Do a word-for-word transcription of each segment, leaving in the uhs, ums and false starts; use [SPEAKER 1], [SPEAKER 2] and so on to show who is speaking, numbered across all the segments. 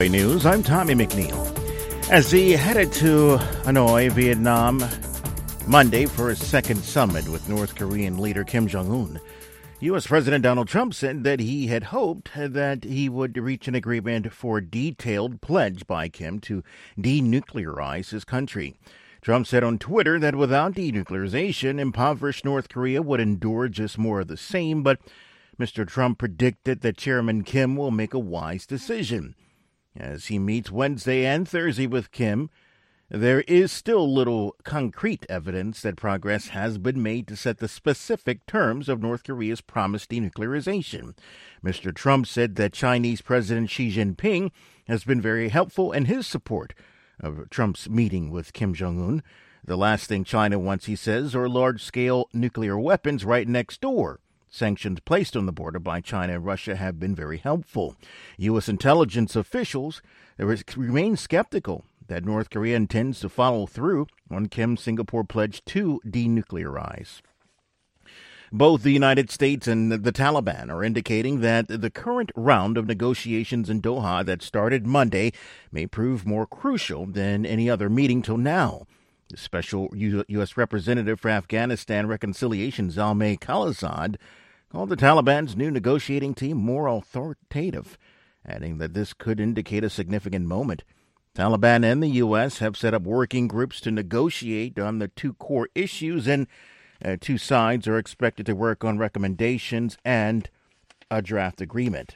[SPEAKER 1] News, I'm Tommy McNeil. As he headed to Hanoi, Vietnam, Monday for his second summit with North Korean leader Kim Jong-un, U S. President Donald Trump said that he had hoped that he would reach an agreement for a detailed pledge by Kim to denuclearize his country. Trump said on Twitter that without denuclearization, impoverished North Korea would endure just more of the same, but Mister Trump predicted that Chairman Kim will make a wise decision. As he meets Wednesday and Thursday with Kim, there is still little concrete evidence that progress has been made to set the specific terms of North Korea's promised denuclearization. Mister Trump said that Chinese President Xi Jinping has been very helpful in his support of Trump's meeting with Kim Jong-un. The last thing China wants, he says, are large-scale nuclear weapons right next door. Sanctions placed on the border by China and Russia have been very helpful. U S intelligence officials remain skeptical that North Korea intends to follow through on Kim's Singapore pledge to denuclearize. Both the United States and the Taliban are indicating that the current round of negotiations in Doha that started Monday may prove more crucial than any other meeting till now. The special U S representative for Afghanistan reconciliation, Zalmay Khalilzad, called the Taliban's new negotiating team more authoritative, adding that this could indicate a significant moment. Taliban and the U S have set up working groups to negotiate on the two core issues, and uh, two sides are expected to work on recommendations and a draft agreement.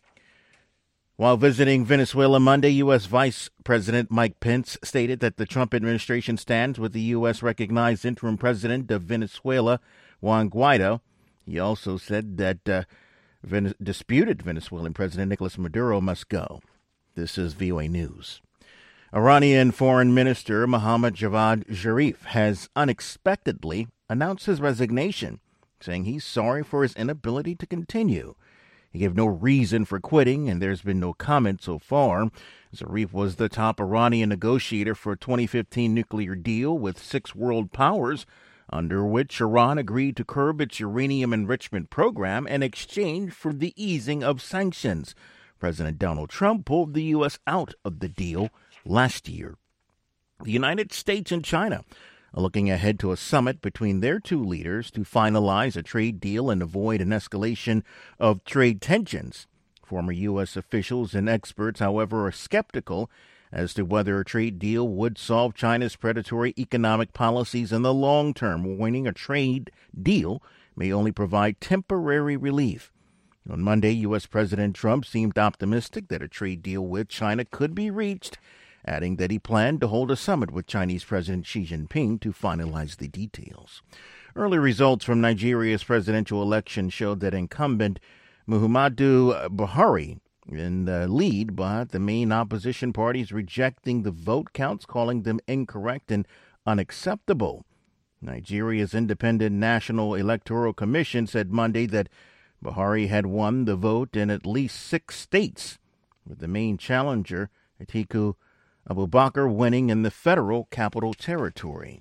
[SPEAKER 1] While visiting Venezuela Monday, U S. Vice President Mike Pence stated that the Trump administration stands with the U S-recognized interim president of Venezuela, Juan Guaido. He also said that uh, Ven- disputed Venezuelan President Nicolas Maduro must go. This is V O A News. Iranian Foreign Minister Mohammad Javad Zarif has unexpectedly announced his resignation, saying he's sorry for his inability to continue. He gave no reason for quitting, and there's been no comment so far. Zarif was the top Iranian negotiator for a twenty fifteen nuclear deal with six world powers, under which Iran agreed to curb its uranium enrichment program in exchange for the easing of sanctions. President Donald Trump pulled the U S out of the deal last year. The United States and China are looking ahead to a summit between their two leaders to finalize a trade deal and avoid an escalation of trade tensions. Former U S officials and experts, however, are skeptical as to whether a trade deal would solve China's predatory economic policies in the long term, warning a trade deal may only provide temporary relief. On Monday, U S. President Trump seemed optimistic that a trade deal with China could be reached, adding that he planned to hold a summit with Chinese President Xi Jinping to finalize the details. Early results from Nigeria's presidential election showed that incumbent Muhammadu Buhari in the lead, but the main opposition parties rejecting the vote counts, calling them incorrect and unacceptable. Nigeria's Independent National Electoral Commission said Monday that Buhari had won the vote in at least six states, with the main challenger, Atiku Abubakar, winning in the federal capital territory.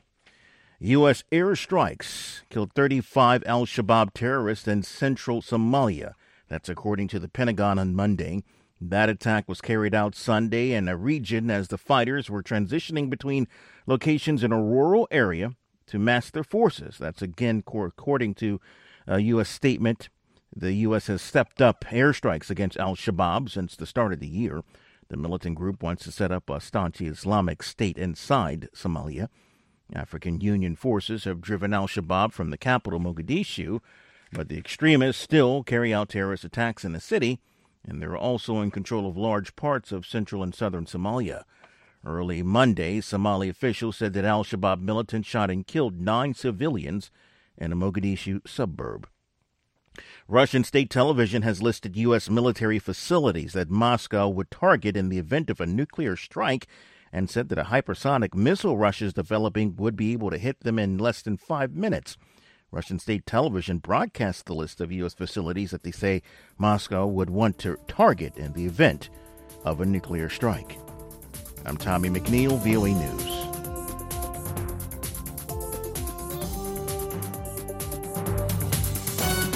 [SPEAKER 1] U S airstrikes killed thirty-five al-Shabaab terrorists in central Somalia. That's according to the Pentagon on Monday. That attack was carried out Sunday in a region as the fighters were transitioning between locations in a rural area to mass their forces. That's again according to a U S statement. The U S has stepped up airstrikes against al-Shabaab since the start of the year. The militant group wants to set up a staunch Islamic state inside Somalia. African Union forces have driven al-Shabaab from the capital, Mogadishu, but the extremists still carry out terrorist attacks in the city, and they're also in control of large parts of central and southern Somalia. Early Monday, Somali officials said that al-Shabaab militants shot and killed nine civilians in a Mogadishu suburb. Russian state television has listed U S military facilities that Moscow would target in the event of a nuclear strike, and said that a hypersonic missile Russia is developing would be able to hit them in less than five minutes. Russian state television broadcasts the list of U S facilities that they say Moscow would want to target in the event of a nuclear strike. I'm Tommy McNeil, V O A News.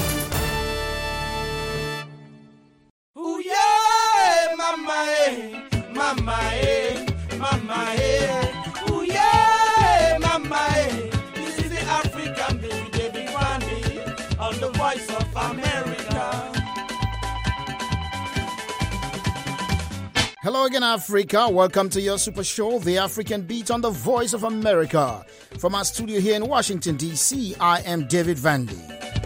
[SPEAKER 2] Ooh, yeah, mama, mama, eh, mama, eh. Ooh, yeah, mama, eh. This is the African baby, David Vandy, on the Voice of America.
[SPEAKER 3] Hello again, Africa. Welcome to your super show, The African Beat on the Voice of America. From our studio here in Washington, D C, I am David Vandy.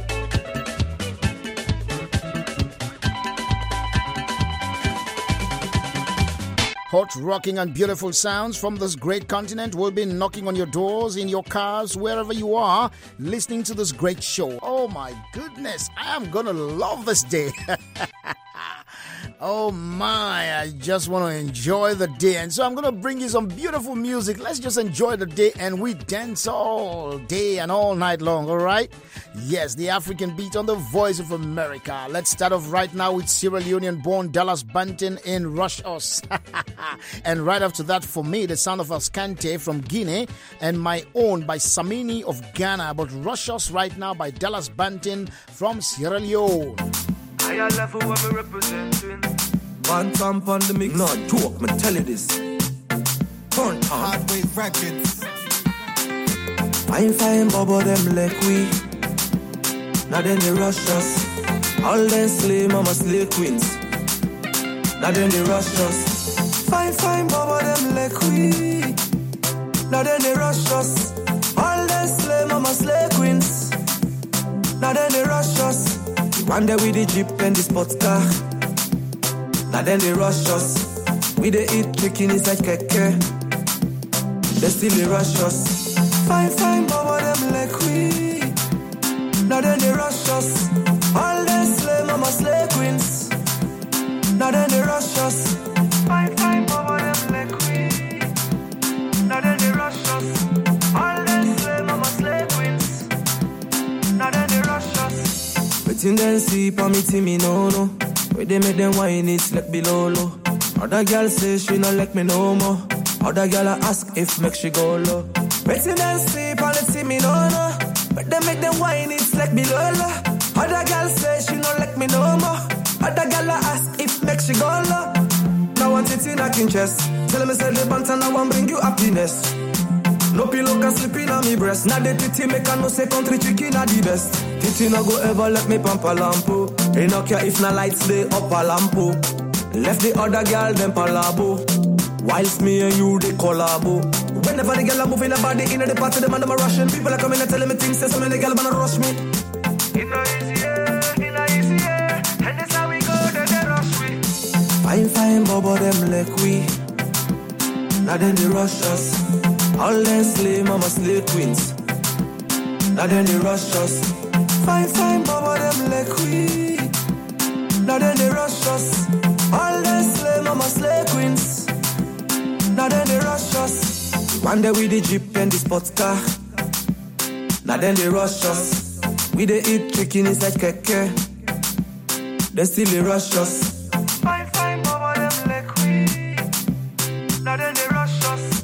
[SPEAKER 3] Hot, rocking and beautiful sounds from this great continent will be knocking on your doors, in your cars, wherever you are, listening to this great show. Oh my goodness, I am going to love this day. Oh my, I just want to enjoy the day. And so I'm going to bring you some beautiful music. Let's just enjoy the day and we dance all day and all night long, all right? Yes, the African Beat on the Voice of America. Let's start off right now with Sierra Leonean-born Dallas Banton in Rush Us. And right after that, for me, the sound of Ascante from Guinea and My Own by Samini of Ghana. But Rush Us right now by Dallas Banton from Sierra Leone.
[SPEAKER 4] I love who I'm representing. One thump on the mix. No joke, me tell you this. Turn on. Hardwave Records. Fine, fine, bubble them like we. Now then they rush us. All them slay, mama slay queens. Now then they rush us. Fine, fine, bubble them like we. Now then they rush us. All them slay, mama slay queens. Now then they rush us. One day with the Jeep and the sports car. Now then they rush us. We they eat chicken inside keke. They still they rush us. Fine, fine, bubble them like we. Now then they rush us. All them slay, mama slay queens. Now then they rush us. Fine, fine, bubble them like we. Now then they rush us. All them slay, mama slay queens. Now then they rush us. Waiting then see pa me see me no no. Where they make them wine it slip below low. Other girl say she no like me no more. Other girl I ask if make she go low. Waiting then see pa me see me no no. Where they make them wine it slip below low. Other girl say she no like me no more. Other girl I ask if make she go low. Now want it in a king chest. Tell me say the bantan I want bring you happiness. No pillow can sleep in on me breast. Now the titty make a no say country chicken are the best. Titty no go ever let me pamp a lampo. They no care if na lights they up a lampo. Left the other girl them palabo. Whilst me and you they collabo. Whenever the girl are moving her body in the party, them and them are rushing. People are coming and telling me things. Say so many girls wanna rush me. It's not easy, yeah, it's not easy, yeah. And that's how we go, then they rush me. Fine, fine, bubble them like we. Now then they rush us. All them slay, mama slay queens. Now then they rush us. Fine, fine, bubble them like we. Now then they rush us. All them slay, mama slay queens. Now then they rush us. One day with the Jeep and the sports car. Now then they rush us. We they eat chicken inside keke. They still they rush us. Fine, fine, bubble them like we. Now then they rush us.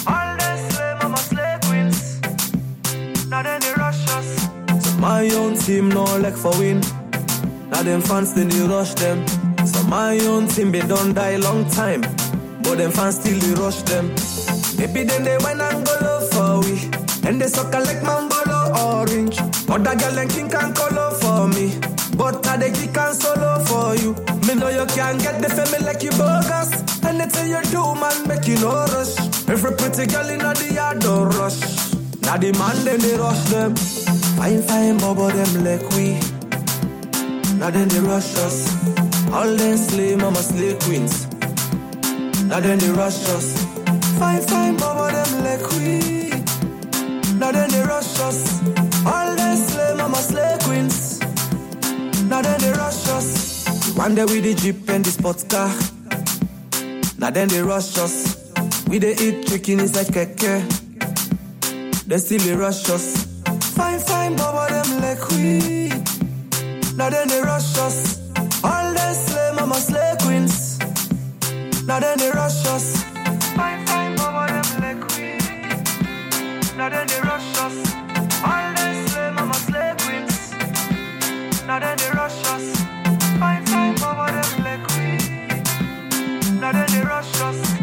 [SPEAKER 4] Now then they rush us. So my own team no like for win. Now them fans then they rush them. So my own team they don't die long time. But them fans still they rush them. Maybe then they went and go low for we. And they suck like Mambolo orange. Other girl and king can color for me. But now they kick and solo for you. Me know you can't get the family like you bogus. Anything you do man make you no rush. Every pretty girl in the yard don't rush. Now the man then they rush them. Fine, fine, bubble them like we. Now then they rush us. All them slay, mama slay queens. Now then they rush us. Fine, fine, bubble them like we. Now then they rush us. All them slay, mama slay queens. Now then they rush us. One day with the Jeep and the sports car. Now then they rush us. We they eat chicken inside keke. They still they rush us. Fine, fine, bubble them like we. Now then they rush us. All them slay, mama slay queens. Now then they rush us. Fine, fine, bubble them like we. Now then they rush us. All them slay, mama slay queens. Now then they rush us. Fine, fine, bubble them like we. Now then they rush us.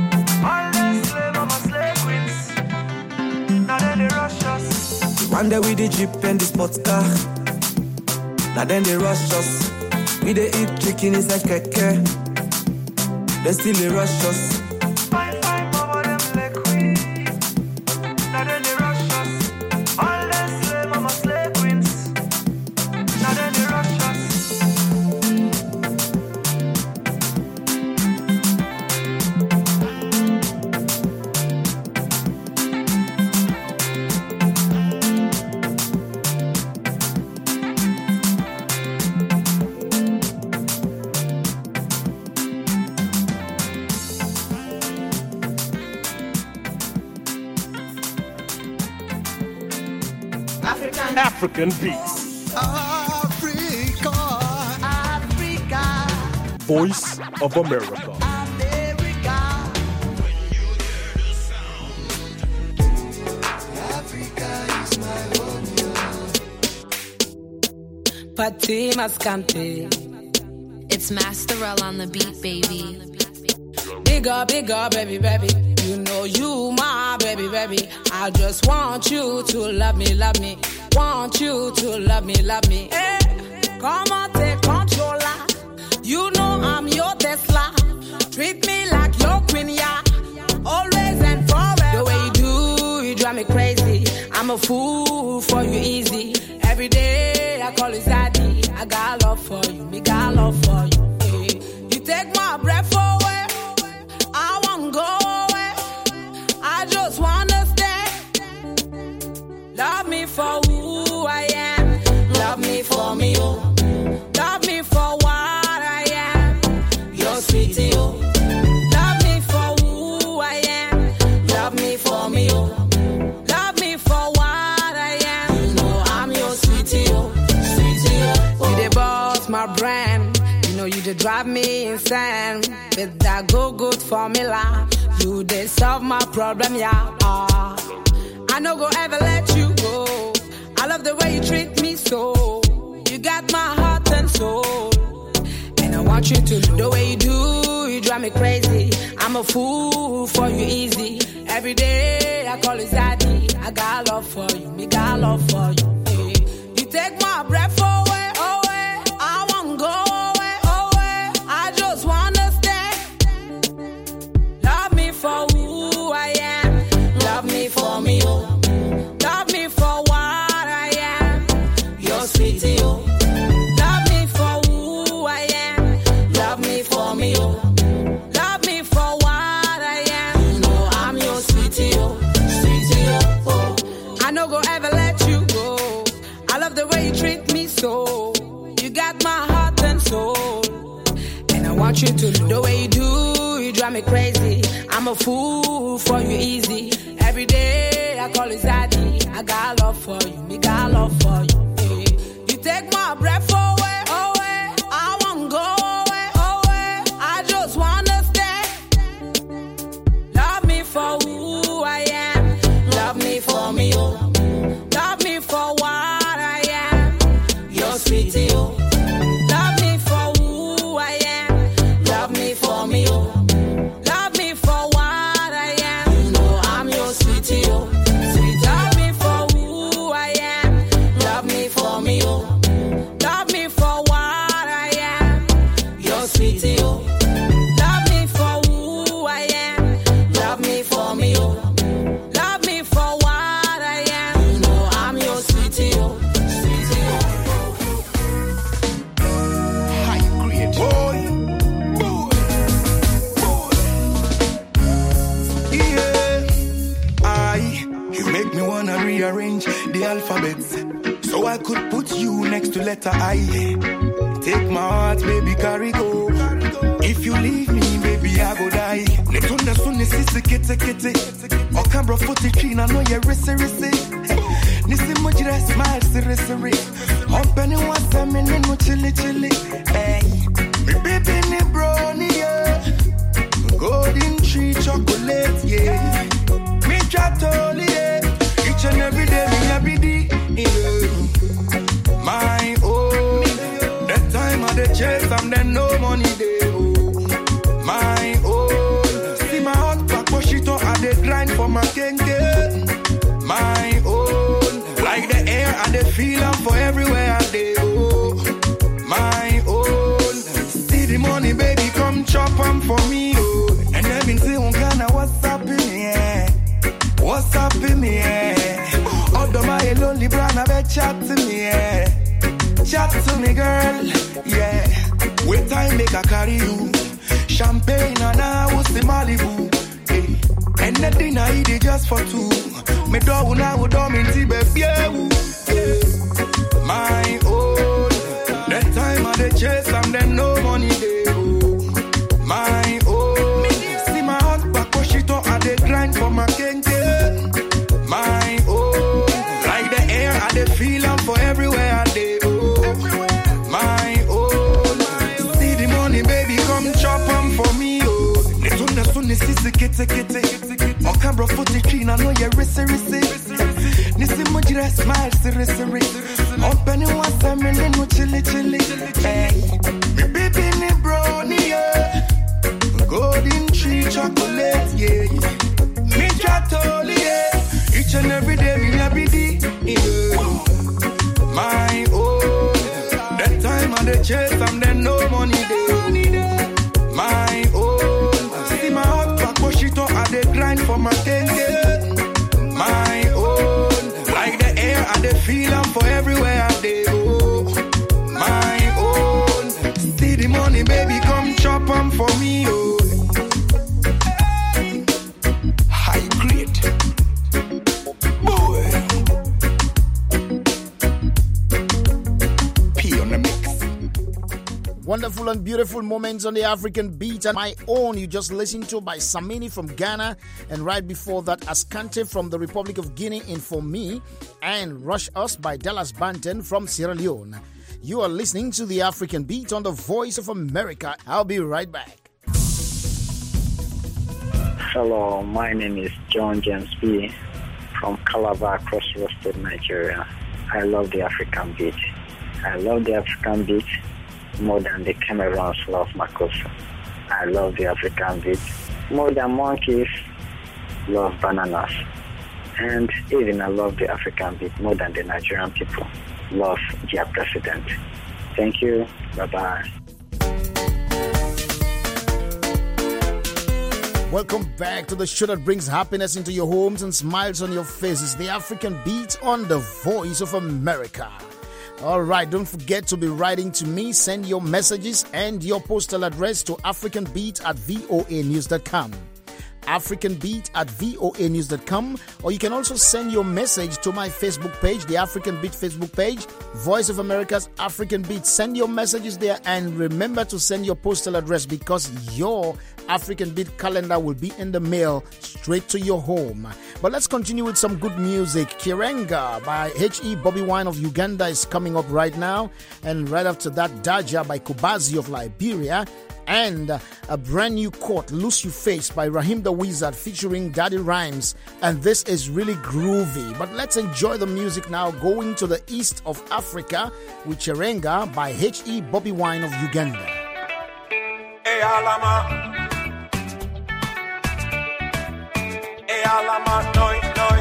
[SPEAKER 4] One day with the jeep and the sports car. Now then they rush us. We they eat chicken is like keke. They still they rush us. Fine, fine, over them like queen. Now then they rush us. All them slave mama slave queens. Now then they rush us.
[SPEAKER 5] African beats.
[SPEAKER 2] Africa, Africa.
[SPEAKER 5] Voice of America.
[SPEAKER 2] America. When you hear the sound, Africa is my home.
[SPEAKER 6] Patti Mascante.
[SPEAKER 7] It's Masterell on the beat, baby.
[SPEAKER 6] Bigger, bigger, baby, baby. You know you my baby, baby. I just want you to love me, love me. Want you to love me, love me. Hey, come on, take control. You know I'm your Tesla. Treat me like your queen, yeah. Always and forever. The way you do, you drive me crazy. I'm a fool for you, easy. Every day I call you daddy. I got love for you, me got love for you. Hey, you take my breath away. I won't go away. I just wanna stay. Love me for who I am. Love me for me, oh. Love me for what I am. Your sweetie, oh. Love me for who I am. Love me for me, oh. Love me for what I am. You know I'm your sweetie, oh. Sweetie, oh. You the boss, my brand. You know you the drive me insane. With that go-good formula. You they solve my problem, yeah. Uh, I no go ever let you go. I love the way you treat me so. You got my heart and soul. And I want you to know the way you do. You drive me crazy. I'm a fool for you, easy. Every day I call you daddy. I got love for you, me got love for you. Hey. You take my breath away, away. I won't go away, away. I just wanna stay. Love me for who I am. Love me for me, oh. Love me for what I am. Your sweetie, oh. Love me for who I am. Love me for me, oh. Love me for what I am. You know I'm your sweetie, oh. Sweetie, oh, oh. I no go ever let you go. I love the way you treat me so. You got my heart and soul. And I want you to know the way you do. You drive me crazy. I'm a fool for you, easy. Every day I call you daddy. I got love for you, me got love for you. Hey. You take my breath away, away. I won't go away, away. I just wanna stay. Love me for who I am. Love me for me, oh. Love me for what I am. Your sweetie, oh. Love me for who I am. Love me for me, oh. Love me for what I am. You know I'm your sweetie, oh. Sweet, love me for who I am. Love me for me, oh. Love me for what I am. Your sweetie, oh. Love me for who I am. Love me for me, oh. Love me for what I am. You know I'm your sweetie, oh. Sweetie, oh.
[SPEAKER 2] High grade. Boy, boy, boy.
[SPEAKER 4] Yeah, I, you make me wanna rearrange the alphabets so I could put you next to letter I. Take my heart, baby, carry go. If you leave me, baby, I go die. Netuna sunni sisi kete kete. Okambro footy clean, I know you're rissy rissy. Nisi mujira smile siri siri. Ompeni wasa mini no chili chili. Hey, me baby ni brownie, yeah. Golden tree chocolate, yeah. Me chatoli, yeah. Each and every day, me happy day, yeah. My own. That time of the chase, I'm then no money day, oh. My own. See my hot back, push it on, I dey grind for my kenge. My own. Like that.
[SPEAKER 8] chop them for me, oh. And they've been saying, Ghana, what's up in here? What's up in here? Although my lonely brother, bet chat to me, yeah. Chat to me, girl, yeah. Wait time make I carry you. Champagne and I was the Malibu. Hey. And the dinner I eat it just for two. Me do now would do me baby. My own. That time I the chase and then no money they oh. My own. See my heart back push it on at the grind for my king. My own. Like the air I the feel I'm for everywhere I dey oh. My own. See the money baby come chop them for me oh. Ne tuna sunni sisi kete kete. O camera footage clean I know you're rissy rissy. Nisi mujira smile siri siri. Open it once a million no chili chili. Hey, me baby ni brownie yeah. Golden tree chocolate yeah. Me chatoli yeah. Each and every day me happy day yeah. My own. That time I the chase and then no money day. My own. See my heart back push it on at the grind for my ten yeah. My own. Like the air I the feel I'm for everywhere I dey oh. My own. See the money baby come chop them for me oh. High grade boy. P on the mix.
[SPEAKER 3] Wonderful and beautiful moments on the African beat, and my own you just listened to by Samini from Ghana, and right before that Ascante from the Republic of Guinea in For Me, and Rush Us by Dallas Banton from Sierra Leone. You are listening to the African beat on the Voice of America. I'll be right back.
[SPEAKER 9] Hello, my name is John James B. from Calabar, Cross River State, Nigeria. I love the African beat. I love the African beat more than the Cameroons love Makossa. I love the African beat more than monkeys love bananas. And even I love the African beat more than the Nigerian people love their president. Thank you. Bye-bye.
[SPEAKER 3] Welcome back to the show that brings happiness into your homes and smiles on your faces. The African beat on the Voice of America. All right, don't forget to be writing to me. Send your messages and your postal address to africanbeat at voa news dot com. africanbeat at voa news dot com, or you can also send your message to my Facebook page, the African Beat Facebook page, Voice of America's African Beat. Send your messages there, and remember to send your postal address because your African Beat calendar will be in the mail straight to your home. But let's continue with some good music. Kirenga by H E Bobby Wine of Uganda is coming up right now, and right after that, Daja by Kubazi of Liberia, and a brand new court, Lose You Face by Raheem the Wizard featuring Daddy Rhymes. And this is really groovy. But let's enjoy the music now, going to the east of Africa with Chirenga by H E Bobby Wine of Uganda.
[SPEAKER 2] Hey, Alama. Hey, Alama, noi, noi.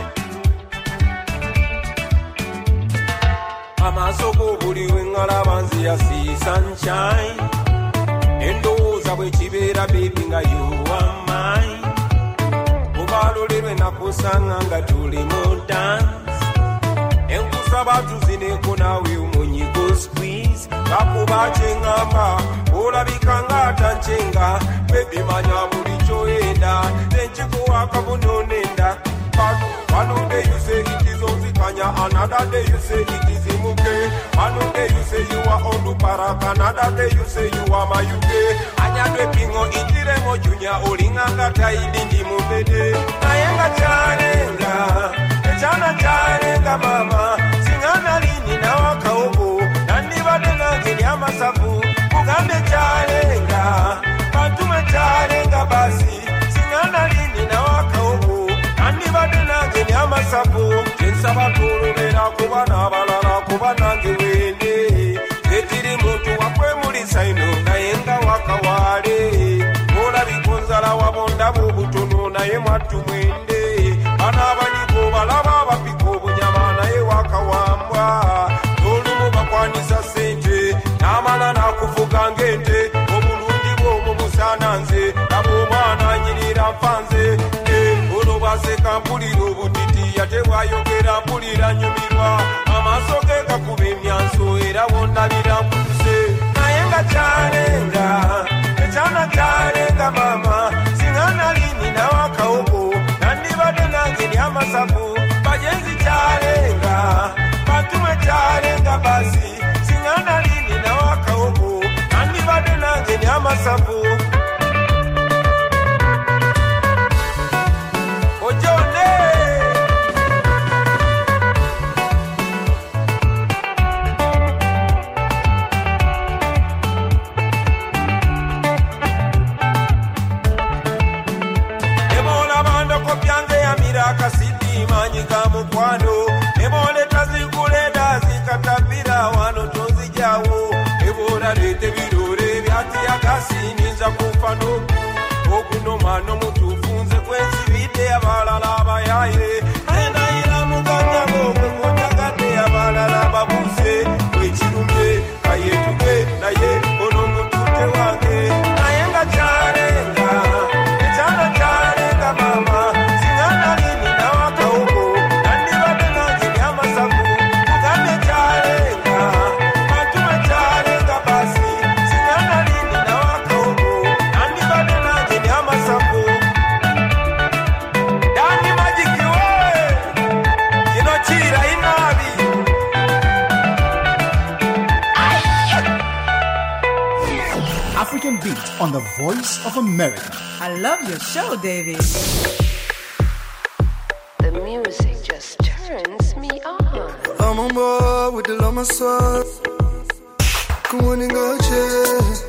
[SPEAKER 2] Amasoko buli wengala banzi ya see sunshine. Endoza bwe kibeera baby nga you are mine. Obalolerwe nakusanga nga tuli mu dance. Enkusaba tuzineko nawe omunyigo squeeze. Kakuba kyengamba olabika ng'atanchenga. Baby manya buli kyoyenda nenkikuwa akabononenda. One day you say it is Onzikanya, another day you say it is Imuke. One day you say you are Onduparaka, another day you say you are Mayuke. Anyadwe pingo itiremo junya olinganga taidindi mubede. Nayenga charenga, echana charenga mama. Singana lini na wakaobo, nandi badena kinyama sabu. Kugambe charenga, patume charenga basi. Singana lini na wakaobo. Andi badena kenyama sapo Kensaba kulubera kubana balala kubana ngewende Etiri muntu wakwe mulisa ino nayenga wakawale Mola bikonzala wabonda bubutono naye mwatu mwende Bana abaniko balaba bapiko bunyama naye wakawambwa Tolumu bakwanisa sente Namala nakufuka ngente Obulungi bwo mubusana nze yanyumirwa amaaso ge gakuba emyanso era wonna biramuse naye nga kyalenga ekyana kyalenga mama singa nali nina wakawogo nandibadde nange ndi amasavu bajenzi kyalenga batume kyalenga basi singa nali nina wakawogo nandibadde nange ndi amasavu akasidi manyika mukwano eboleta zikuleda zikatapira wano tozijawo ebola lete birore byati akasininza kufa noku okunoma mutufunze kwensibide abalala abayaye enayira muganyabo kwekotakade abalala babuse wekirumye kayetuge naye ono mutute wange naye nga kyalenga ekyana kyalenga mama
[SPEAKER 3] African Beat on the Voice of America.
[SPEAKER 10] I love your show, David.
[SPEAKER 11] The music just turns me on.
[SPEAKER 8] I'm on board with the love of soul. Come on and go check.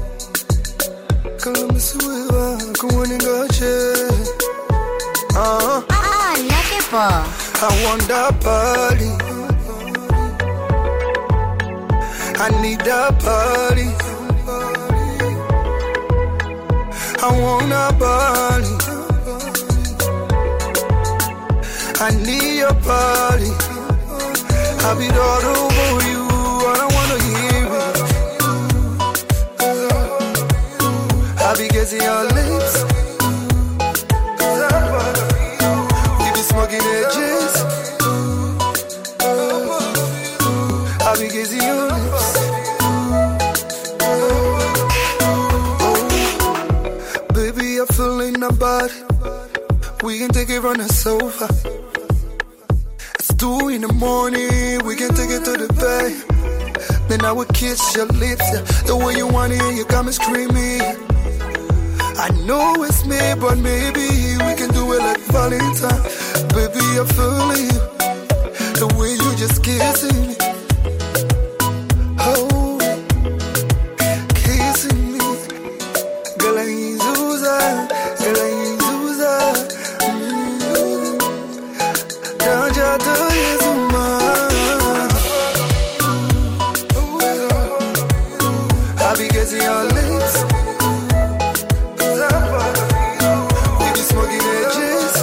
[SPEAKER 8] Come miss you, come on and go check. Uh-huh.
[SPEAKER 12] Ah, lucky
[SPEAKER 8] I want that party. I need that party. I wanna party. I need your body. I'll be all over you. I don't wanna hear it. I'll be kissing your lips. We be smoking edges. I'll be kissing your lips. Baby, I'm feeling about it. We can take it from the sofa. It's two in the morning. We can take it to the bed. Then I would kiss your lips, yeah. The way you want it, you got me screaming. I know it's me, but maybe we can do it like Valentine. Baby, I'm feeling you. The way you just kissing me. Oh, kissing me. Girl, I ain't Zuza. Girl, I ain't Zuza. Mm-hmm. Don't you do it so much. I'll be kissing your lips. We be smoking edges.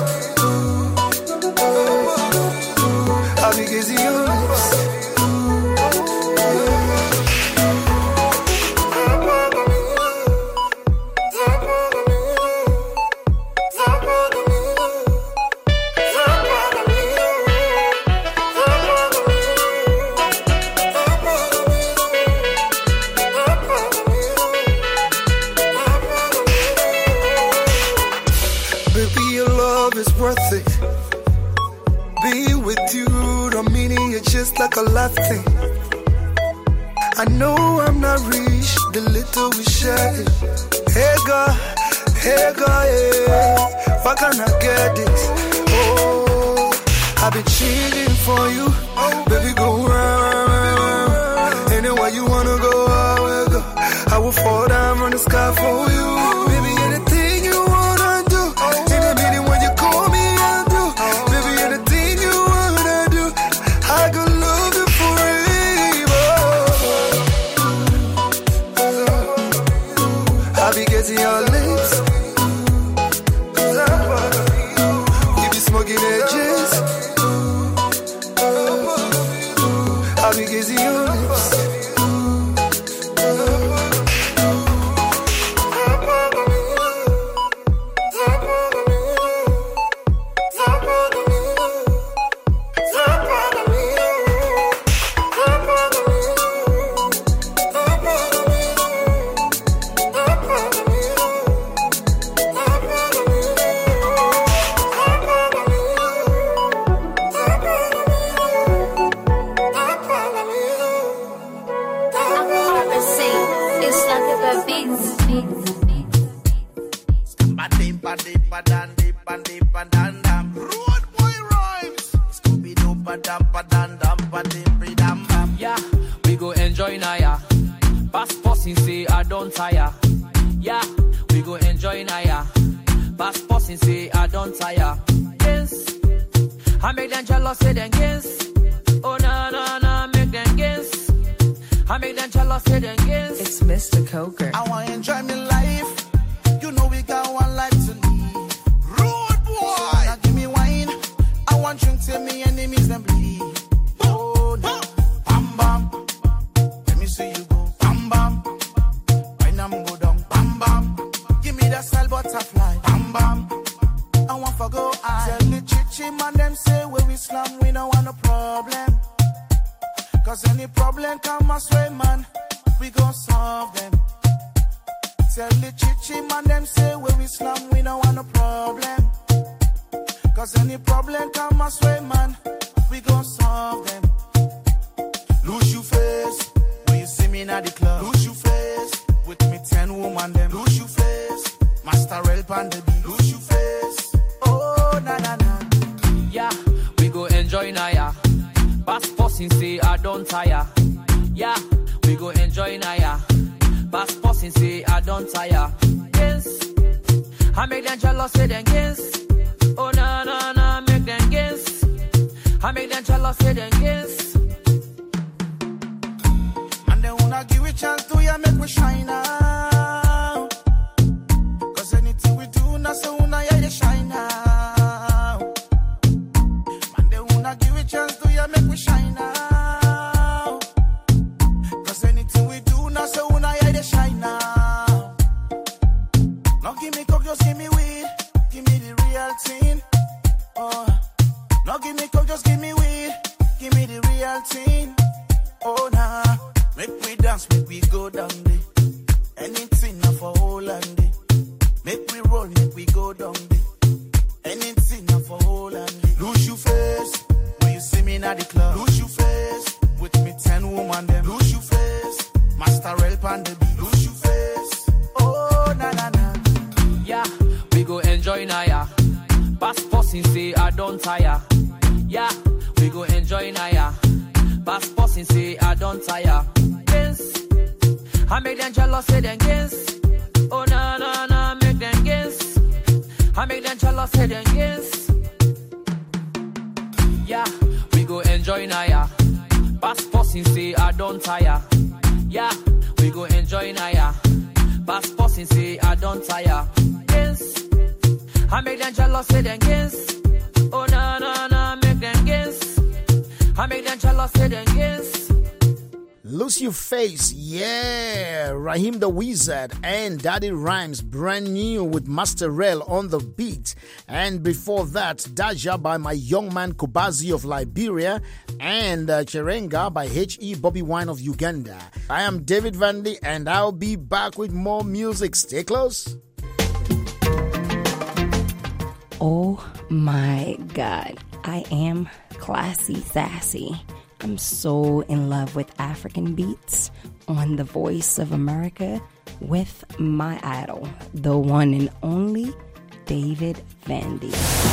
[SPEAKER 8] I'll be kissing your lips. Like a life thing. I know I'm not rich, the little we share. Hey God, hey God, yeah. Why can't I get this? Oh, I've been cheating for you. Baby, go round. Anywhere you wanna go, I will go. I will fall down from the sky for you. Baby, anything you wanna do. In a minute when you call me, I'll do. Baby, anything you wanna do. I could love you forever. I'll be kissing your lips. We be smoking edges. I'll be kissing your lips.
[SPEAKER 13] dan dip and dip and dan dam. Road boy rhymes. Scooby doo pa dam pa dan dam pa dip dam bam.
[SPEAKER 14] Yeah, we go enjoy Naya. Passport since say I don't tire. Yeah, we go enjoy Naya. Passport since say I don't tire. Yes, I make them jealous say them yes. Oh na na na, make them yes. I make them jealous say them yes.
[SPEAKER 10] It's Mister Coker.
[SPEAKER 13] I wanna enjoy my life. You know we got one life to live. Rude boy. Now give me wine. I want drink till me enemies them bleed. Oh no. Bam bam. Let me see you go. Bam bam. When I'm go down. Bam bam. Give me that style butterfly. Bam bam. I want for go I tell the chichi man them say where we slam we don't want no problem. Cause any problem come my way man, we gon' solve them. Tell the chichi man them say where we slam we don't want no problem. Cause any problem come my way man, we gon' solve them. Lose you face, when you see me in the club. Lose you face, with me ten woman them. Lose you face, Master Help and the beat. Lose you face, oh na na na.
[SPEAKER 14] Yeah, we go enjoy Naya. Passport since say I don't tire. Yeah, we go enjoy Naya. Passport since say I don't tire. Yes, I make them jealous say them yes. Oh na na na, make them yes. I make them jealous say them yes.
[SPEAKER 13] And they wanna give a chance to ya make we shine now. Cause anything we do now so wanna ya shine now. And they wanna give a chance to ya make we shine now. Cause anything we do now so wanna ya shine now. Now give me coke, just give me weed. Give me the real thing. Oh, now give me coke, just give me weed. Give me the real thing. Oh nah, make we dance, make we go down there. Anything now for whole and day. Make we roll, make we go down there. Anything now for whole and day. Lose you face, when you see me in the club. Lose you face, with me ten woman them. Lose you face, Master Help and the beat. Lose you face, oh na na na.
[SPEAKER 14] Yeah, we go enjoy Naya. Passport since say I don't tire. Yeah, we go enjoy Naya. Passport since say I don't tire. Yes, I make them jealous say them yes. Oh na na na, make them yes. I make them jealous say them yes. Yeah, we go enjoy Naya. Passport since say I don't tire. Yeah, we go enjoy Naya. Passport since say I don't tire. Yes, I make them jealous say them yes. Oh na na na, make them yes. I make them jealous say them yes.
[SPEAKER 3] Lose Your Face, yeah, Raheem the Wizard and Daddy Rhymes, brand new with Master Rel on the beat. And before that, Daja by my young man Kobazi of Liberia and uh, Cherenga by H E Bobby Wine of Uganda. I am David Vandy and I'll be back with more music. Stay close.
[SPEAKER 15] Oh my God, I am classy sassy. I'm so in love with African beats on The Voice of America with my idol, the one and only David Vandy.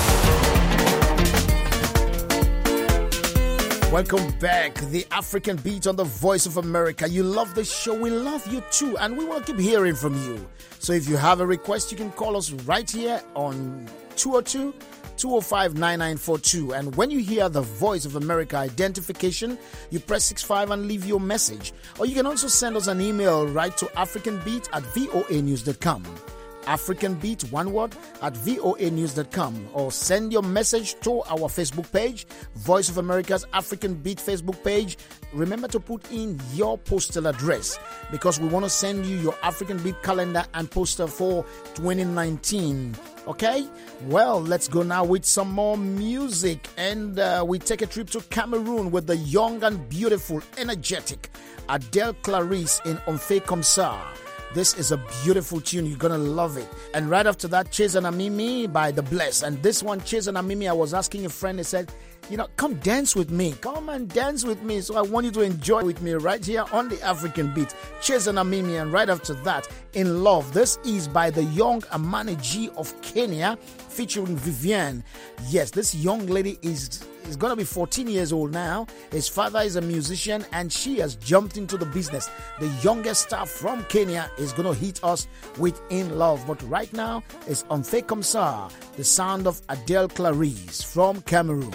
[SPEAKER 3] Welcome back. The African Beat on The Voice of America. You love the show. We love you too. And we want to keep hearing from you. So if you have a request, you can call us right here on two oh two, two oh five, nine nine four two. And when you hear the Voice of America identification, you press six five and leave your message. Or you can also send us an email right to africanbeat at voa news dot com. African Beat, one word, at voa news dot com. Or send your message to our Facebook page, Voice of America's African Beat Facebook page. Remember to put in your postal address because we want to send you your African Beat calendar and poster for twenty nineteen. Okay? Well, let's go now with some more music. And uh, we take a trip to Cameroon with the young and beautiful, energetic Adele Clarice in On Fait Comme Ça. This is a beautiful tune. You're going to love it. And right after that, Cheza na Mimi by The Bless. And this one, Cheza na Mimi, I was asking a friend, he said, you know, come dance with me. Come and dance with me. So I want you to enjoy with me right here on the African Beat. Cheza na Mimi. And right after that, In Love. This is by the young Amani G of Kenya featuring Vivienne. Yes, this young lady is... He's going to be fourteen years old now. His father is a musician and she has jumped into the business. The youngest star from Kenya is going to hit us with In Love. But right now, it's On Fait Comme Ça, the sound of Adele Clarice from Cameroon.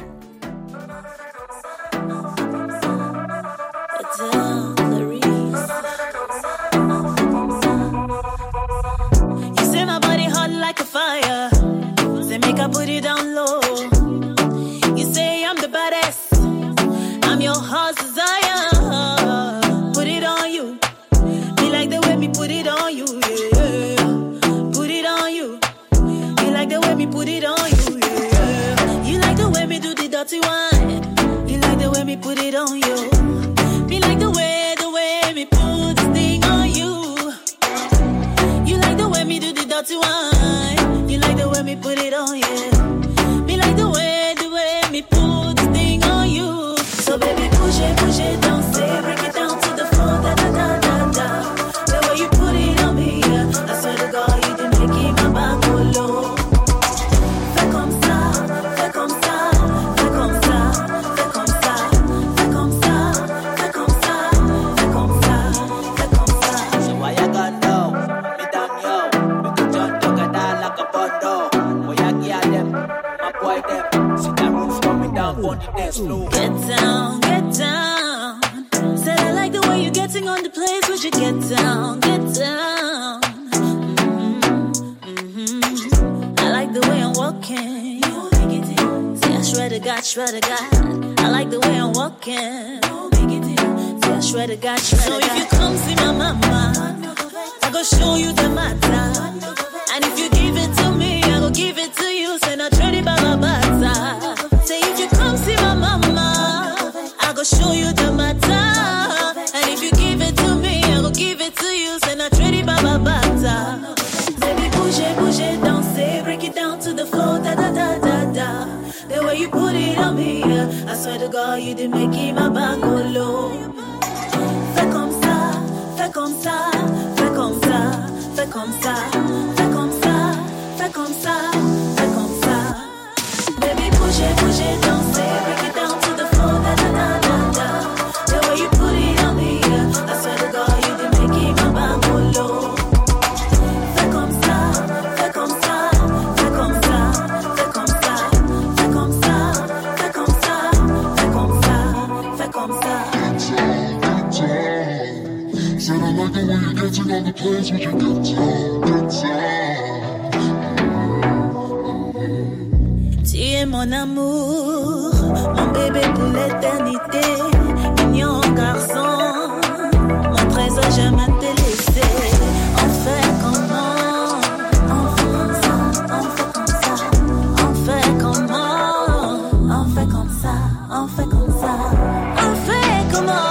[SPEAKER 16] Adele Clarice. You say my body hot like a fire. Say make I put it down low. You say I'm the baddest, I'm your heart's desire. Put it on you, me like the way me put it on you, yeah. Put it on you, you like the way me put it on you, yeah. You like the way me do the dirty one, you like the way me put it on you. Me like the way, the way me put this thing on you. You like the way me do the dirty one, you like the way me put it on you. Me like the way, the way me put this thing on you. So baby, push it, push it down, say, break it down to the floor, da da da da da. The way you put it on me, yeah. I swear to God, you did make it my back go low. Fais comme ça, fais comme ça, fais comme ça, fais comme ça, fais comme ça, fais comme ça, fais comme ça, fais comme ça. So why you gone down? Me down yo, we could just talk it down like a bundle. Boy, I get them, my boy them. See that roof coming down on the dance floor. Get down, get down. Said I like the way you're getting on the place. Would you get down, get down? Mm-hmm, mm-hmm. I like the way I'm walking. Say I swear to God, swear to God. I like the way I'm walking. Say I swear to God, swear to God. So if you come see my mama, I go show you the matter. And if you give it to me, I go give it to you. Say not ready by my bata. Say if you come see my mama, I go show you the matter. And if you give it to me, I go give it to you. Say not ready by my bata. Baby, push it, push it down, say break it down to the floor, da da da da da. The way you put it on me, yeah. I swear to God, you did make it my back go low. Fais comme ça, fais comme ça, fais comme ça, fais comme ça, fais comme ça, fais comme ça, fais comme ça. Baby, push it, push it down, say break it down to the floor, da da da da da. The way you put it on me, yeah. I swear to God, you did make it my back go low. Fais comme ça, fais comme ça, fais comme ça, fais comme ça, fais comme ça, fais comme ça, fais comme ça, fais comme ça.
[SPEAKER 17] Said I like the way you're getting on the place. Would you get down, get down?
[SPEAKER 16] Tu es mon amour, mon bébé pour l'éternité, mignon garçon, mon trésor, j'aime à te laisser. On fait comment? On fait comme ça, on fait comme ça. On fait comment? On fait comme ça, on fait comme ça. On fait comment?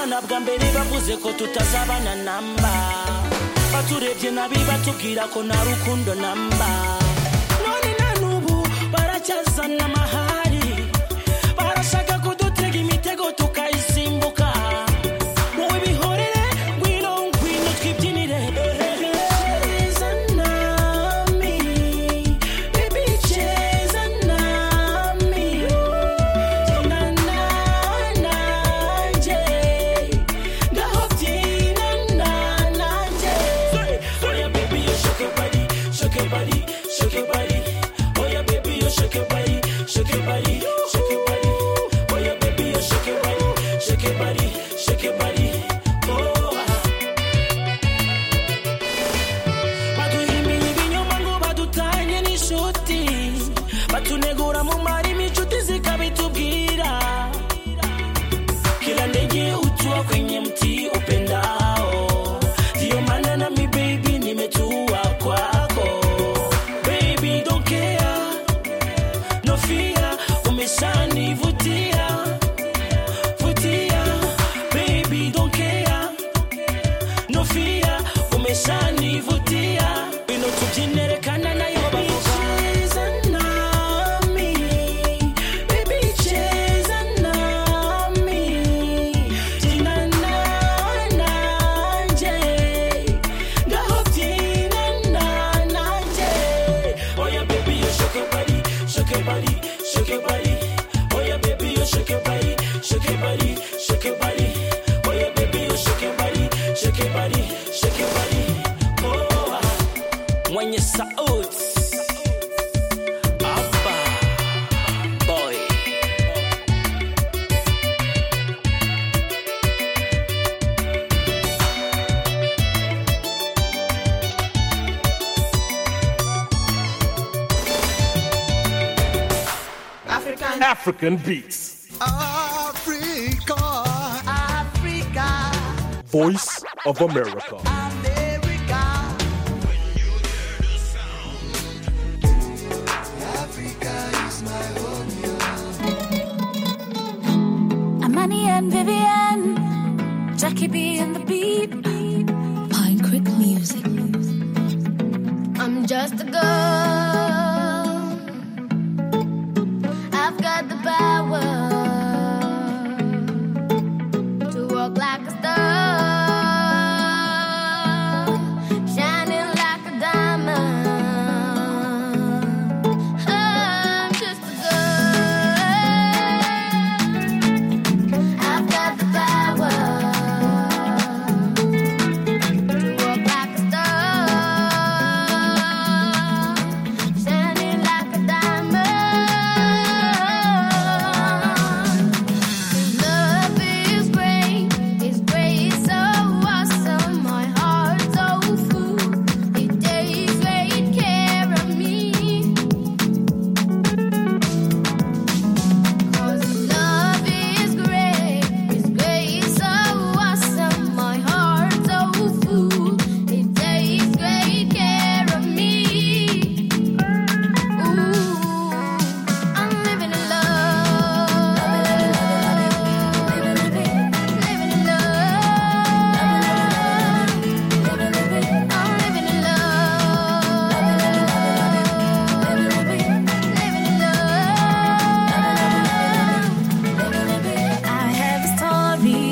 [SPEAKER 18] abana bwa mbere bavuze ko tutazabana namba baturebye nabi batubwira ko nta rukundo namba none na nubu baracyazana amahari barashaka kudutega imitego tukayisimbuka wowe bihorere ngwino ngwino twibyinire cheza nami baby cheza nami na na nanje ndahotina na nanje oh yeah baby you shake your body shake your body shake your body oh yeah baby you shake your body shake your body shake your body oh yeah baby you shake your body shake your body shake your body oh baduhimbiye ibinyoma ngo badutanye n'ishuti batunegura mu marimi inshuti zikabitubwira kila ndege hutua kwenye mti upendao ndiyo maana nami baby nimetua kwako baby don't care no fear umeshanivutia vutia baby don't care no fear umeshanivutia bino tubyinerekana nayo bavuga cheza nami baby cheza nami tina na nanje ndahotina na nanje oh yeah baby you shake your body shake your body shake your body oh yeah baby you shake your body shake your body shake your body oh yeah baby you shake your body shake your body shake your body oh when you saut abba boy
[SPEAKER 5] African African beats.
[SPEAKER 13] Africa, Africa,
[SPEAKER 5] Voice of America.
[SPEAKER 13] America. Africa is my home.
[SPEAKER 16] Amani and Vivian, Jackie B and the beat, Pine Creek music.
[SPEAKER 12] I'm just a girl. I've got the power to walk like a star, shining like a diamond. I'm just a girl. I've got the power to walk like a star, shining like a diamond. Love is great, it's great, so awesome. My heart's so full, it takes great care of me. 'Cause love is great, it's great, so awesome. My heart's so full, it takes great care of me. Ooh, I'm living in love, living in love, I'm living in love.
[SPEAKER 16] I have a story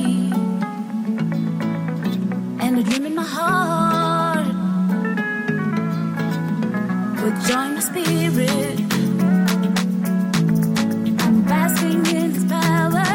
[SPEAKER 16] and a dream in my heart. But join my spirit. I'm basking in His power.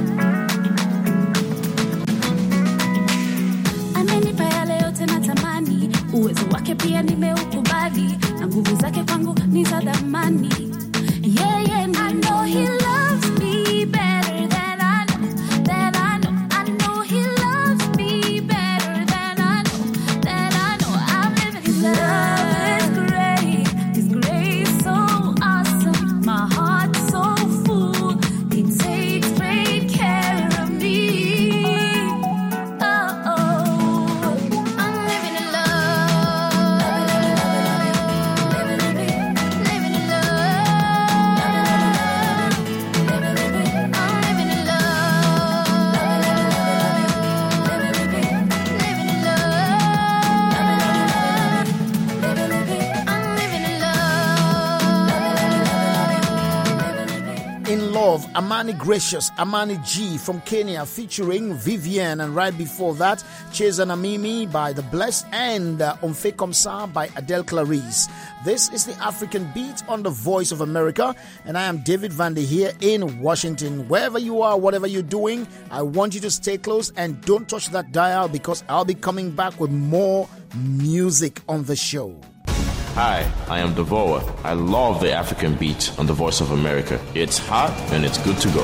[SPEAKER 16] Amenipa yale yote natamani, uwezo wake pia nimeukubali, na nguvu zake kwangu ni za thamani. Yeah, yeah, I know He loves me better than I know, than I know. I know He loves me better than I know, than I know. I'm living in love. It's great, it's great, so awesome. My heart's so full, it takes great care of me. Oh, oh.
[SPEAKER 12] I'm living in love, living in love, living in love.
[SPEAKER 3] Amani Gracious, Amani G from Kenya featuring Vivienne, and right before that, Cheza na Mimi by The Blessed, and uh, On Fait Comme Ça by Adele Clarice. This is the African Beat on the Voice of America, and I am David Vande here in Washington. Wherever you are, whatever you're doing, I want you to stay close and don't touch that dial, because I'll be coming back with more music on the show.
[SPEAKER 19] Hi, I am Devoa. I love the African Beat on the Voice of America. It's hot and it's good to go.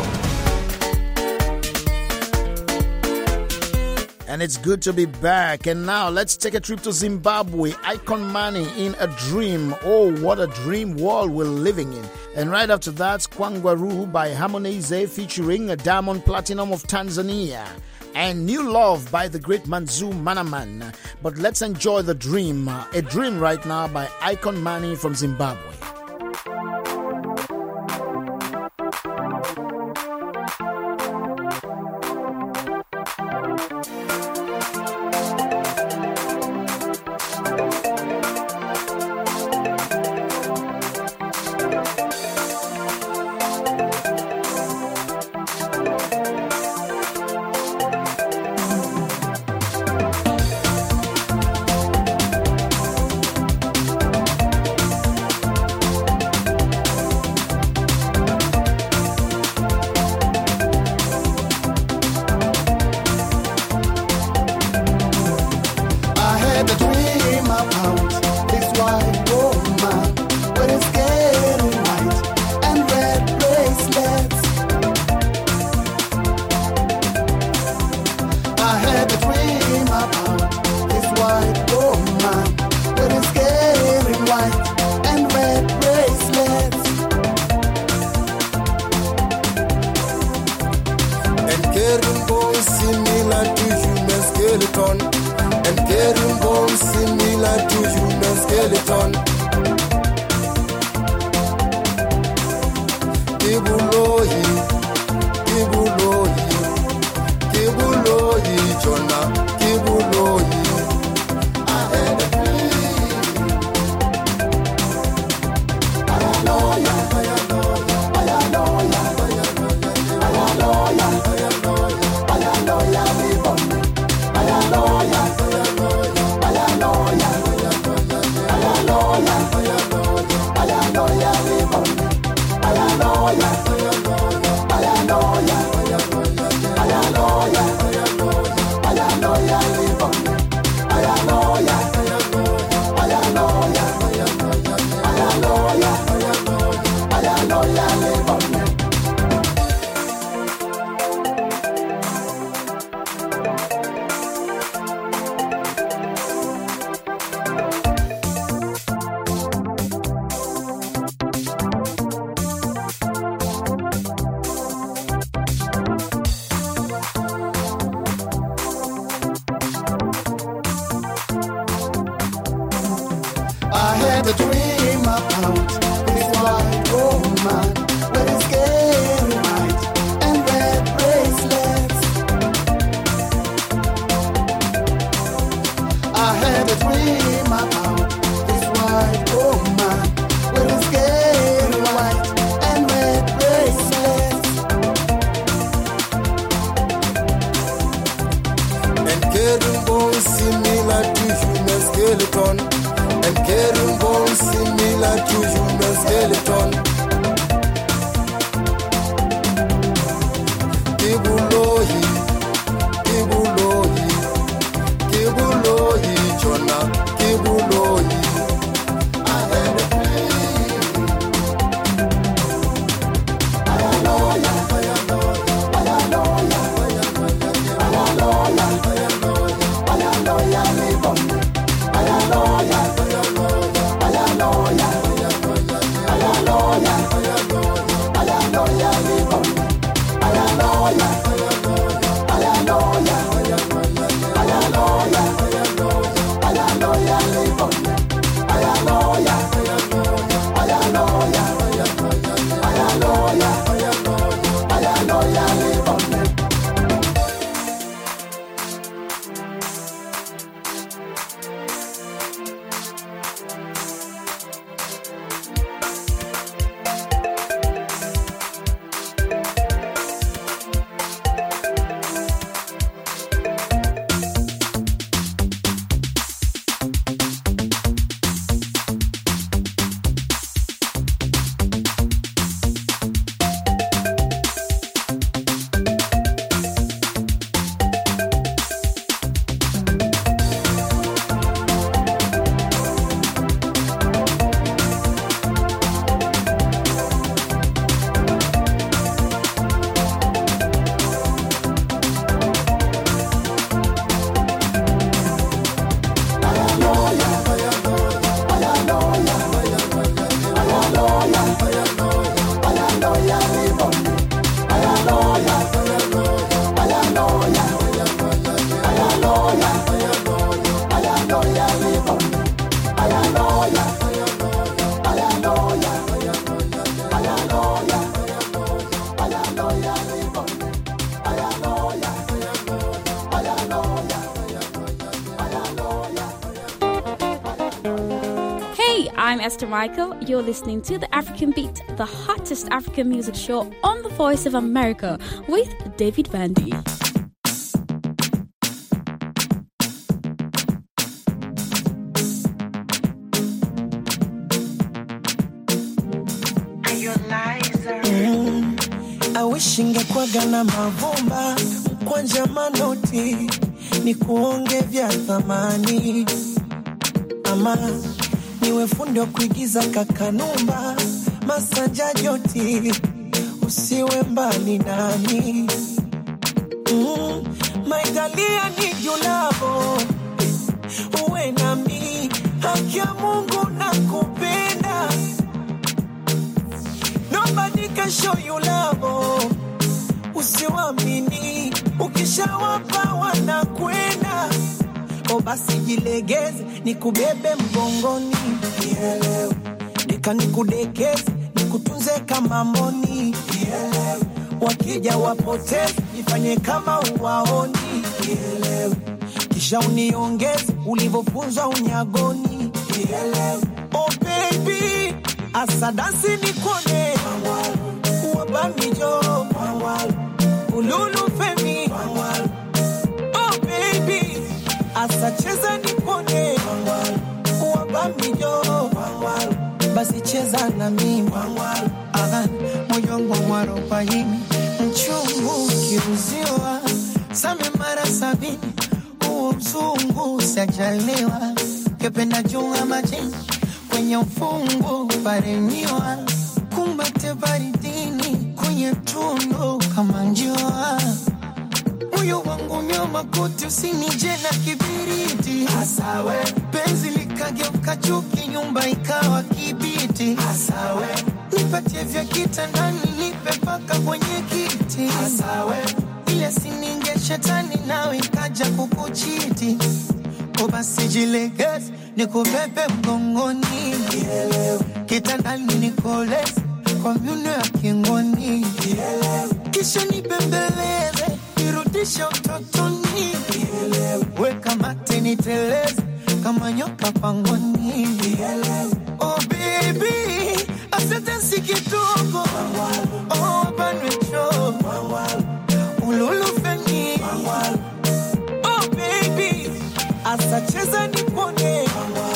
[SPEAKER 3] And it's good to be back. And now let's take a trip to Zimbabwe. Icon Money in a Dream. Oh, what a dream world we're living in. And right after that, Kwangwaru by Harmonize featuring a Diamond Platinum of Tanzania. And New Love by the great Manzu Manaman. But let's enjoy the dream. A Dream right now by Icon Money from Zimbabwe.
[SPEAKER 20] I'm Esther Michael. You're listening to The African Beat, the hottest African music show on the Voice of America with David Vandy.
[SPEAKER 21] I wish ingekuwaga na mavumba mkwanja manoti ni kuonge vya thamani ama niwe fundi wa kuigiza kakanumba masanja joti usiwe mbali nani mm, maigalia ni julavo uwe nami haki ya Mungu nakupenda. Nobody can show you love. Usiwamini ukishawapa wanakwenda. O basi jilegeze nikubebe mgongoni nielewe. Nika nikudekeze nikutunze kama mboni nielewe. Wakija wapoteze nifanye kama uwaoni nielewe. Kisha uniongeze ulivyofunzwa unyagoni nielewe. Oh baby asadasi nikone wabamijo ululu femi. Oh baby asacheza nikone wabamijo basi cheza na mimi. Aha moyo wangu warobaini mchungu kiuziwa same mara sabini uo mzungu sajaliwa kependa junga majini kwenye ufungu paremiwa kumbate baridini kwenye tundu kama njua moyo wangu nyoma kote usinije na kibiriti asawe penzi likageuka chuki nyumba ikawa kibiti asawe nipatie vya kitandani nipe paka kwenye kiti asawe ile sininge shetani nawe ikaja kukuchiti. O basi jilegeze nikubebe mgongoni nielewe. Kitandani nikoleze kwa miuno ya kingoni nielewe. Kisha nibembeleze nirudishe utotoni nielewe. Weka mate niteleze kama nyoka pangoni nielewe. Oh baby asante si kidogo oh banwe cho ululu feni. Oh baby asacheza nipone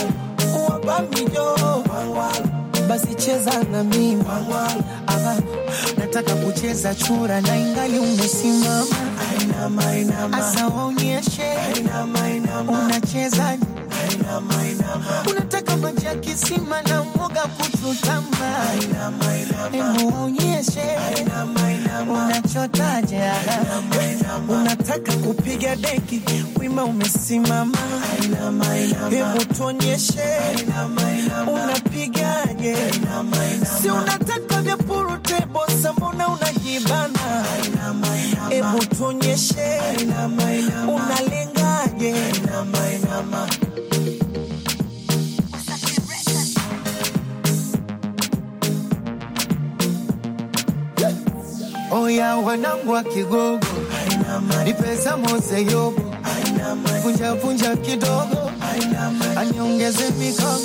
[SPEAKER 21] wabamijo basi cheza na mimi. Aha nataka kucheza chura na ingali umesimama ainama ainama asa waonyeshe ainama ainama unacheza ainama ainama unataka maji ya kisima na mwoga kuchutama ainama ainama hebu waonyeshe ainama ainama unachotaje ainama ainama unataka kupiga deki wima umesimama ainama ainama hebu tuonyeshe ainama ainama unapigaje ainama ainama si unataka vya purute bosa mbona unajibana ainama ainama hebu tuonyeshe ainama ainama unalengaje ainama ainama. Oya wanangu wa Kigogo ni pesa mose yobo punja punja kidogo aniongeze mikono.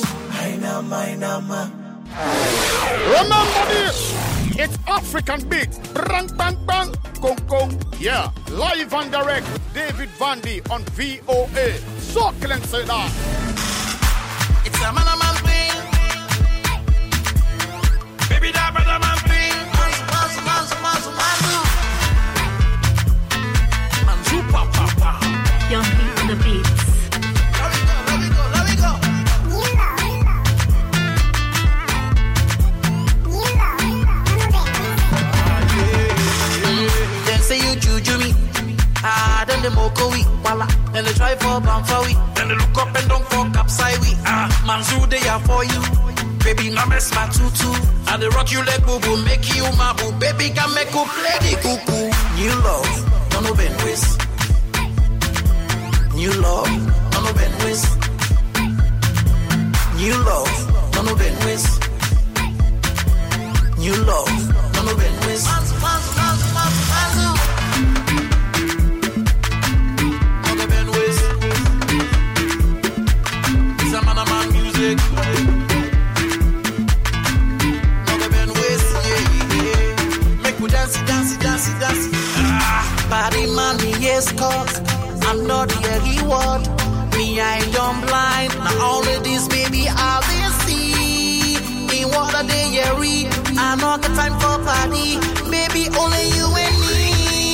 [SPEAKER 22] Remember this, it's African Beat. Bang bang bang, gong gong. Yeah, live and direct with David Vandy on V O A. So can say that.
[SPEAKER 23] It's a man a man thing. Baby that brother man thing. Manzu manzu manzu manzu manzu. Manzu pa pa pa. Young beat on the beats. Let me go, let me go, let me go. Then say you juju me. Ah, then the moko we. Voila. Then they try for bamfa we. Then they look up and don't fuck upside we. Ah, manzu they are for you. Baby, na mess my tutu. And the rock you like boo boo, make you my boo. Baby, can make you play the cuckoo. New love, no no bend with. New love, no no bend with. New love, no no bend with. New love, no no bend with. Manzu, manzu, manzu, manzu, manzu. No no bend with. It's a man of man music. know the reward. Me, I don't blind. Now only this baby I will see. Me, what a day you read. I know the time for party. Baby, only you and me.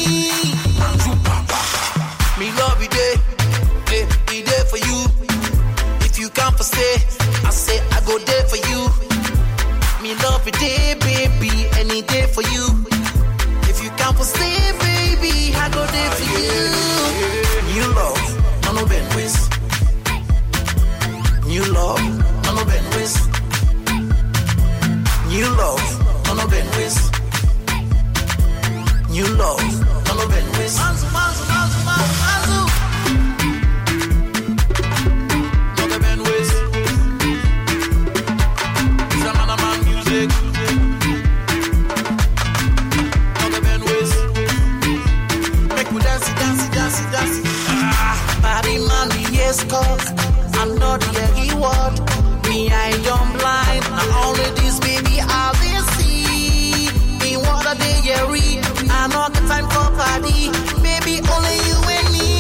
[SPEAKER 23] Me love you day, day, be there for you. If you come for stay, I say I go there for you. Me love you day, baby, any day for you. If you come for stay, baby, I go there for you. New love, no no bend ways. New love, no no bend ways. New love, no no bend ways. New love, no no bend ways. Manzu, manzu, manzu, manzu, manzu. No no bend ways. It's a man a man music. No no bend ways. Make we dance, dance, dance, dance. Ah, body man, yes, cause I know the reward. Me, I don't blind. Not only this, baby, I will see. Me, what a day you read. I know the time for party. Baby, only you and me.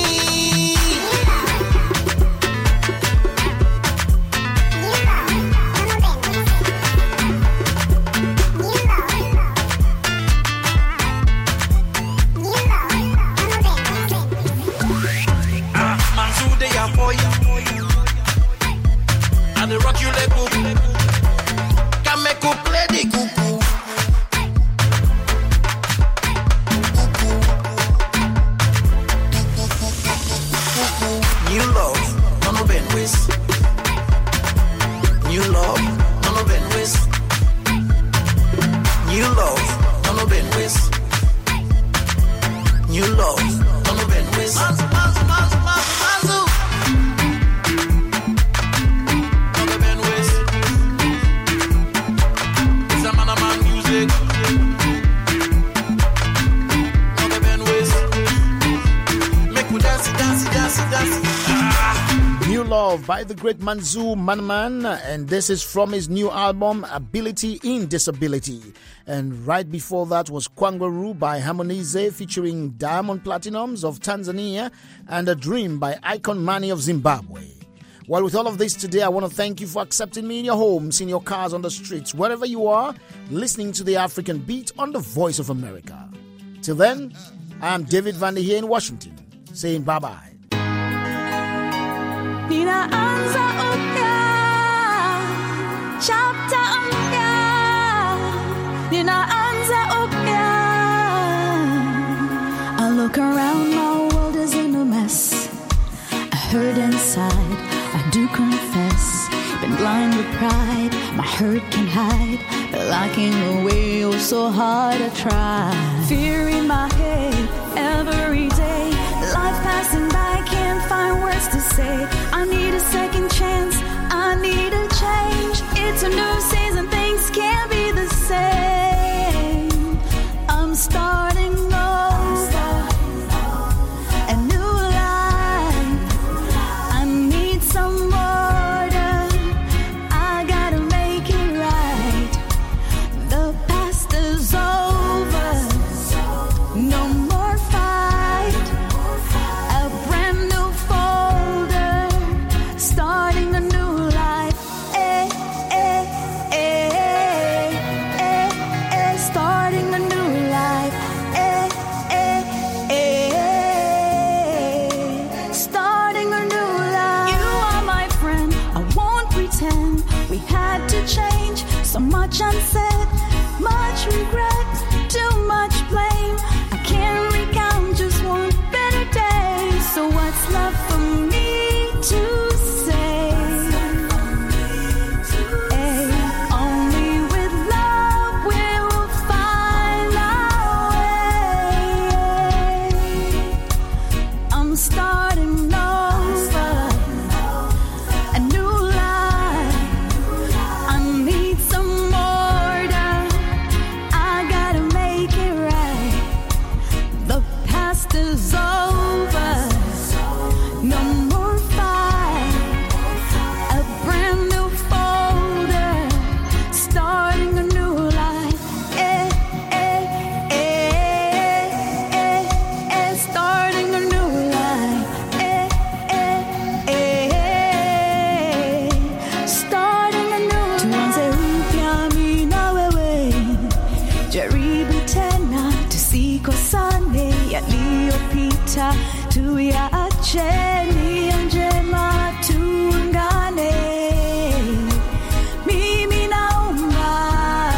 [SPEAKER 23] Ah, Manzu, they are for you. And the rock you let go. Can make you play the cuckoo. New love, no no bend ways. New love, no no bend ways. New love, no no bend ways. New love, no no bend ways. Manzu, manzu, manzu, manzu, manzu. No no bend ways. It's a man a man music. No no bend ways. Make we dance, dance, dance, dance.
[SPEAKER 3] New Love by the great Manzu Manman, and this is from his new album Ability in Disability. And right before that was Kwangaru by Harmonize featuring Diamond Platinums of Tanzania and A Dream by Icon Mani of Zimbabwe. Well, with all of this today, I want to thank you for accepting me in your homes, in your cars, on the streets, wherever you are, listening to the African Beat on the Voice of America. Till then, I am David Vandy here in Washington, saying bye-bye.
[SPEAKER 16] Ninaanza upya, chapter mpya. Ninaanza upya. I look around, my world is in a mess. I hurt inside, I do confess. Been blind with pride, my hurt can hide. But locking away, oh so hard to try. Fear in my head, every day. Life passing by, can't find words to say. I need a second chance, I need a change. It's a new season, things can't be the same. I'm starting over, a new life. I need some order, I gotta make it right. The past is over, no more fight. A brand new folder, starting a new life. Eh, eh, eh, eh, eh, starting a new life. Eh, eh, eh, starting a new life. You are my friend, I won't pretend. We had to change, so much unsaid, much regret, too much blame. I can't recount just one better day. So what's left for me to say? Eh, only with love we'll find our way. I'm starting over, a new life. I need some order, I gotta make it right. The past is over, no more fight. A brand new folder, starting a new life. Eh, eh, eh, eh, eh, starting a new life. Eh, yaliyopita tuyache, nia njema tuungane. Mimi naomba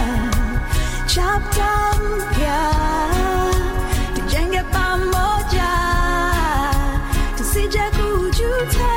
[SPEAKER 16] chapter mpya, tujenge pamoja, tusije kujuta.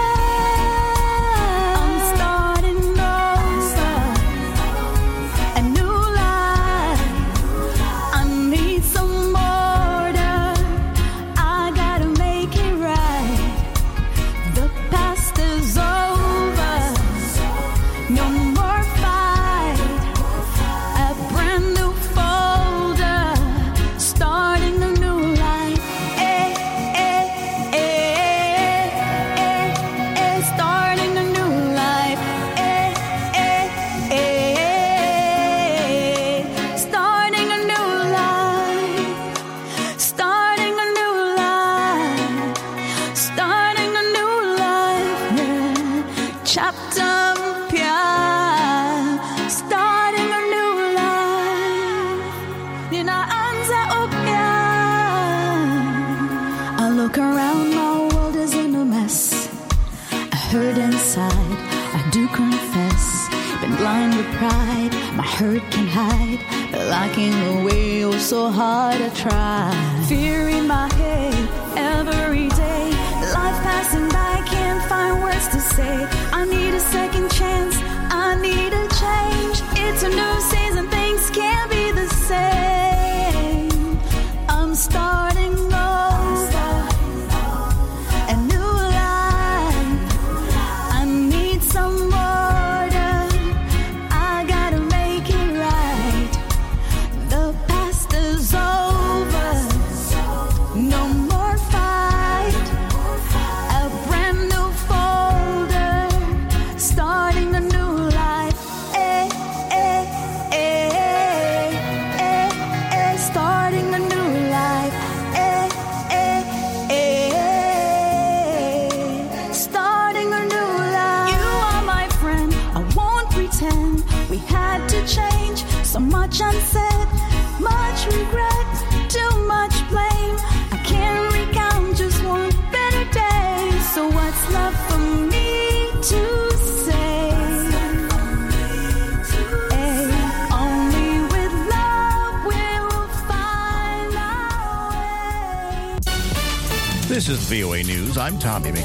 [SPEAKER 16] Pride, my hurt can hide, but locking away oh so hard I try. Fear in my head every day, life passing by, can't find words to say. I need a second chance, I need a change. It's a new season, things can't be the same. I'm starting over, a new life. I need some more. Much unsaid, much regret, too much blame. I can't recount just one better day. So what's left for me to say? Hey, only with love we'll find our way.
[SPEAKER 1] This is V O A News. I'm Tommy